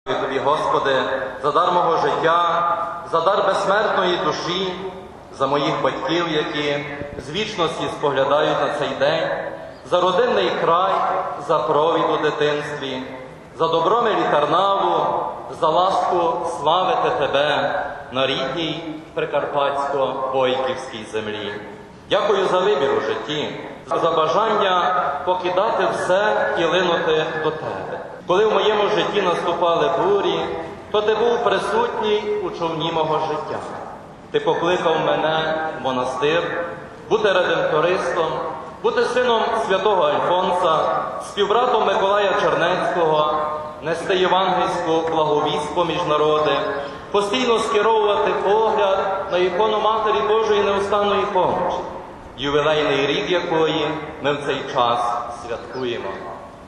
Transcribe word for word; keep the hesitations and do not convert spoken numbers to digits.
Тобі, Господи, за дар мого життя, за дар безсмертної душі, за моїх батьків, які з вічності споглядають на цей день, за родинний край, за провід у дитинстві, за добромилі Тарнаву, за ласку славити Тебе на рідній Прикарпатсько-Бойківській землі. Дякую за вибір у житті, за бажання покидати все і линути до Тебе. Коли в моєму житті наступали бурі, то Ти був присутній у човні мого життя. Ти покликав мене в монастир, бути редемтористом, бути сином святого Альфонса, співбратом Миколая Чернецького, нести євангельську благовість поміж народи, постійно скеровувати погляд на ікону Матері Божої неустанної помочі, ювілейний рік якої ми в цей час святкуємо.